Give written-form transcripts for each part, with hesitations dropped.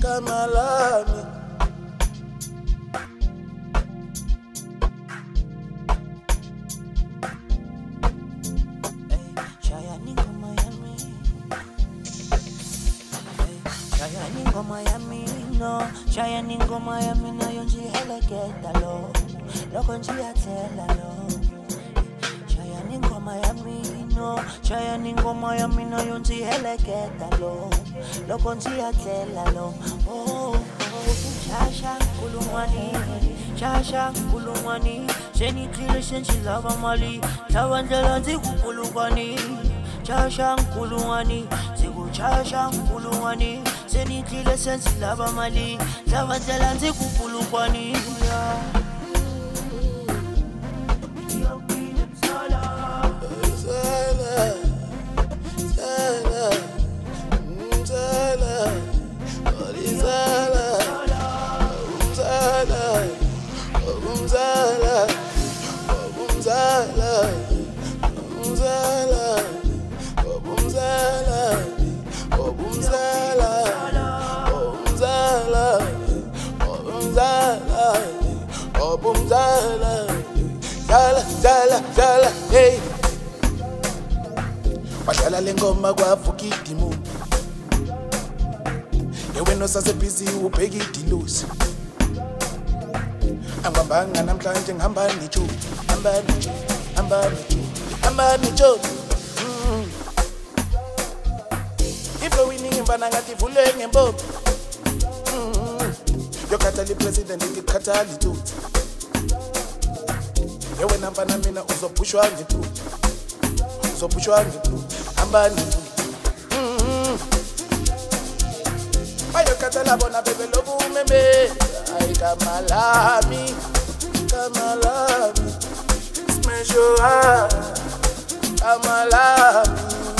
Kamalami. Miami, no, Chayaningo Miami, no, Yonji Helageta, lo, Loconjia Tella, lo, Chayaningo Miami, no, Chayaningo Miami, no, Yonji Helageta, lo, Loconjia Tella, lo, oh, Shasha, Kulumani, Jenny Clearson, she love Amali, Tawandalanzi, Kulumani, Shasha, Kulumani, Zigu Shasha, Kulumani. Senitile sensi lava mali, lava jalanzi kupulukwani. Zala, hey. Washala lengoma kwa fukitimu. Yewe no sase busy ubheki idilusi. Angambanga namhlanje ngihamba nicho. Hamba nicho. Iflo winning mbana ngathi vule ngembombo. Yokhathali president ngikhathali tu. Yewe nampana mina uzopushwa ngitu hamba nitu bayokhathela bona bebe lobumeme ay kamalami smeshoa kamalami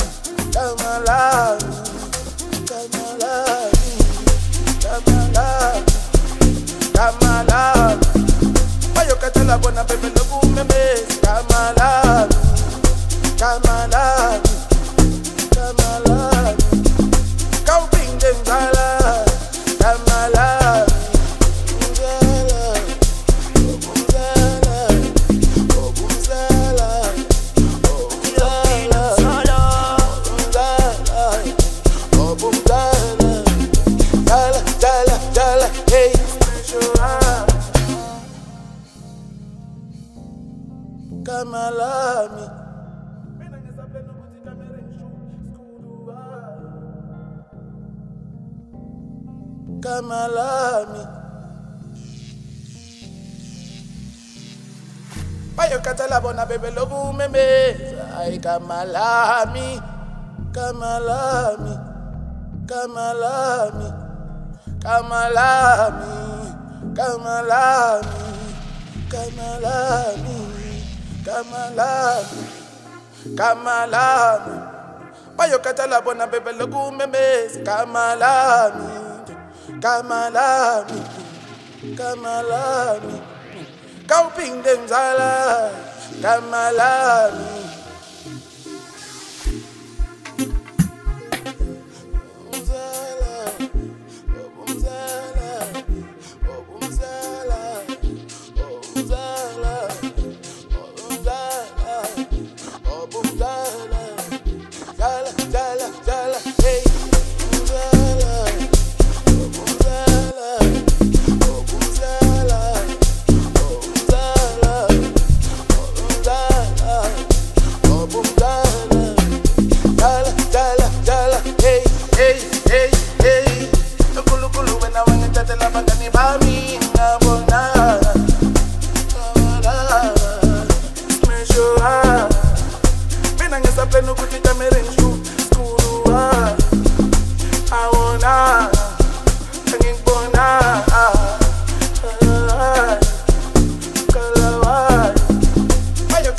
bayokhathela bona bebe lobumeme kamalami kaupinde ngala kamalami hey Kamalami. Bayokhathela bona bebe lobumemeza ay kamalami bayokhathela bona bebe lobumemeza kamalami kaupinde ngala kamalami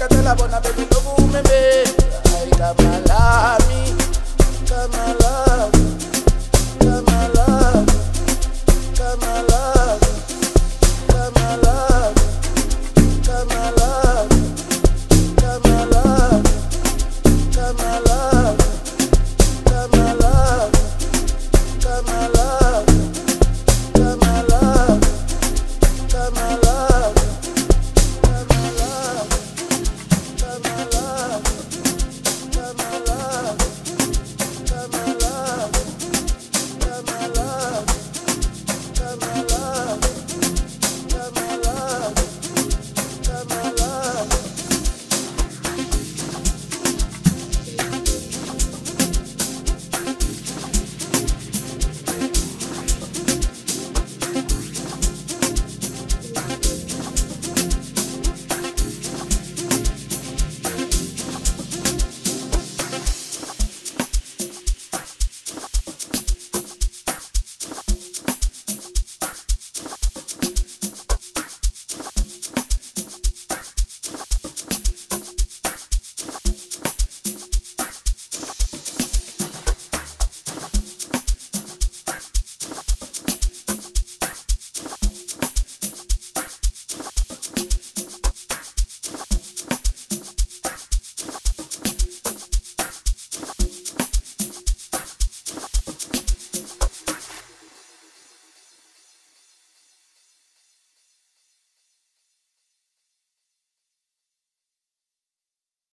Kamalami